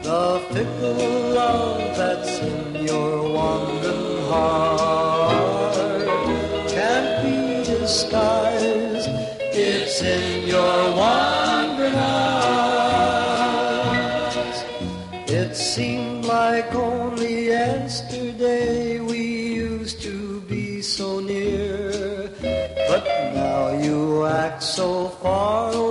The fickle love that's in your wandering heart can't be disguised. It's in your wandering eyes. It seemed like only yesterday we used to be so near, but now you act so far away.